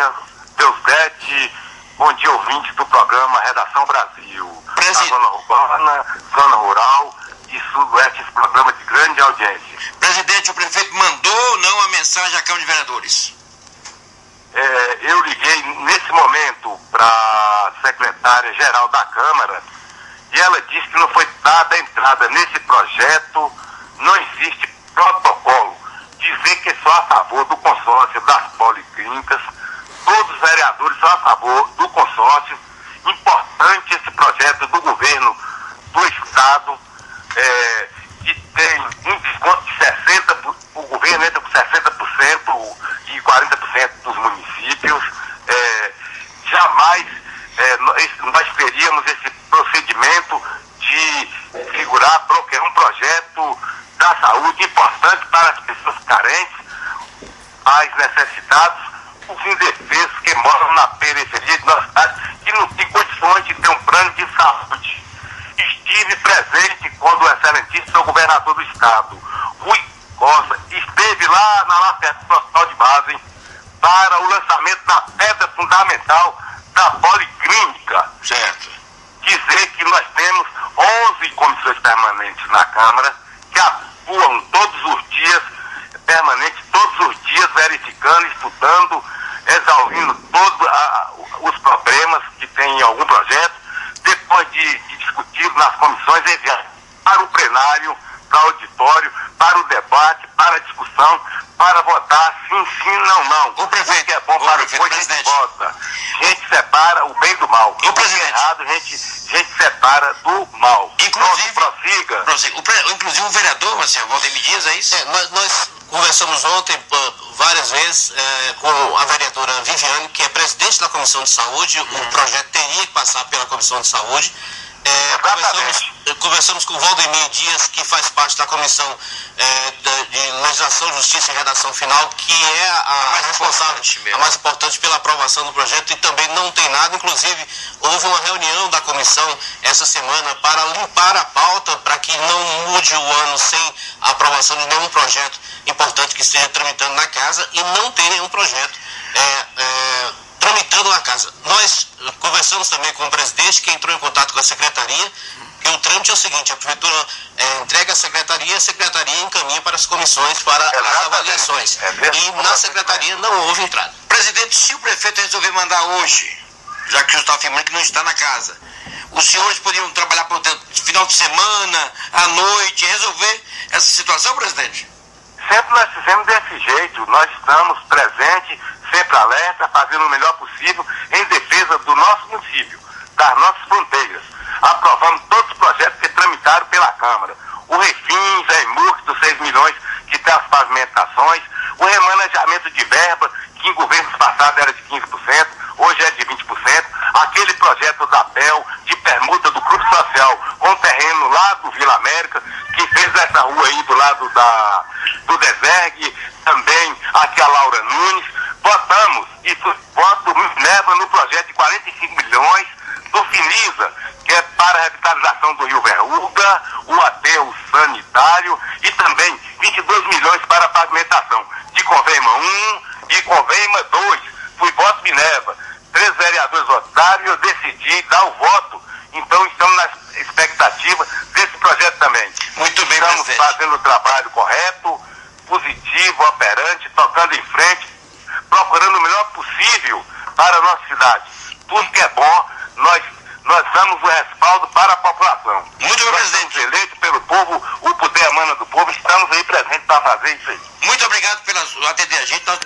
dia, Deusdete. Bom dia, ouvintes do programa Redação Brasil. A zona urbana, zona rural e sudoeste, esse programa de grande audiência. Presidente, o prefeito mandou ou não a mensagem à Câmara de Vereadores? Eu liguei nesse momento para a secretária-geral da Câmara e ela disse que não foi dada entrada nesse projeto, não existe protocolo. Dizer que sou a favor do consórcio das policlínicas, todos os vereadores são a favor do consórcio. Importante esse projeto do governo do Estado, que tem um desconto de 60%, o governo entra com 60% e 40% dos municípios. Jamais nós teríamos esse procedimento de segurar, bloquear um projeto da saúde importante para as pessoas carentes, as necessitadas, os indefesos que moram na periferia de nossa cidade, que não tem condições de ter um plano de saúde. Estive presente quando o excelentíssimo governador do estado, Rui Costa, esteve lá na Lacerda do Hospital de Base para o lançamento da pedra fundamental da policlínica. Certo. Dizer que nós temos 11 comissões permanentes na Câmara que atuam todos os dias, permanentes, todos os dias, verificando, estudando, exaurindo todos os problemas que tem em algum projeto, depois de discutir nas comissões, enviar para o plenário, para o auditório, para o debate, para a discussão, para votar sim, sim, não, não. O prefeito, o que é bom para o povo, a gente vota. A gente separa o bem do mal. O que é errado, a gente separa do mal. Inclusive, prossiga. Inclusive o vereador, Marcelo Valdemir Dias, é isso? Nós conversamos ontem várias vezes com a vereadora Viviane, que é presidente da Comissão de Saúde. O projeto teria que passar pela Comissão de Saúde. Conversamos com o Valdemir Dias, que faz parte da Comissão de Legislação, Justiça e Redação Final, que é a responsável, a mais importante pela aprovação do projeto, e também não tem nada. Inclusive, houve uma reunião da comissão essa semana para limpar a pauta, para que não mude o ano sem a aprovação de nenhum projeto importante que esteja tramitando na casa, e não tem nenhum projeto tramitando na casa. Nós conversamos também com o presidente, que entrou em contato com a secretaria, que o trâmite é o seguinte: a prefeitura entrega a secretaria encaminha para as comissões para as avaliações. E na secretaria não houve entrada. Presidente, se o prefeito resolver mandar hoje, já que o senhor está afirmando que não está na casa, os senhores poderiam trabalhar por final de semana, à noite, resolver essa situação, presidente? Sempre nós fizemos desse jeito, nós estamos presentes, sempre alerta, fazendo o melhor possível em defesa do nosso município, das nossas fronteiras. Aprovamos todos os projetos que tramitaram pela Câmara. O Refins, a EMURC dos 6 milhões, que tem as pavimentações, o remanejamento de verba, que em governos passados era de 15%, hoje é de 20%, aquele projeto da PEL, de permuta do Clube Social, com terreno lá do Vila América, que fez essa rua aí do lado do Desergue, também aqui a Laura Nunes. Votamos, e voto leva no projeto de 45 milhões do Finisa, que é para a revitalização do Rio Verruga, o aterro sanitário, e também 22 milhões para a pavimentação de Conveima 1 e Conveima 2. Fui voto Minerva. 3 vereadores votaram e eu decidi dar o voto. Então estamos na expectativa desse projeto também. Muito bem, estamos presidente. fazendo o trabalho correto, positivo, operante, tocando em frente, procurando o melhor possível para a nossa cidade. Tudo que é bom, nós damos o respaldo para a população. Muito bem, presidente. Eleito pelo povo, o poder emana do povo, estamos aí presentes para fazer isso aí. Muito obrigado pela atender a gente.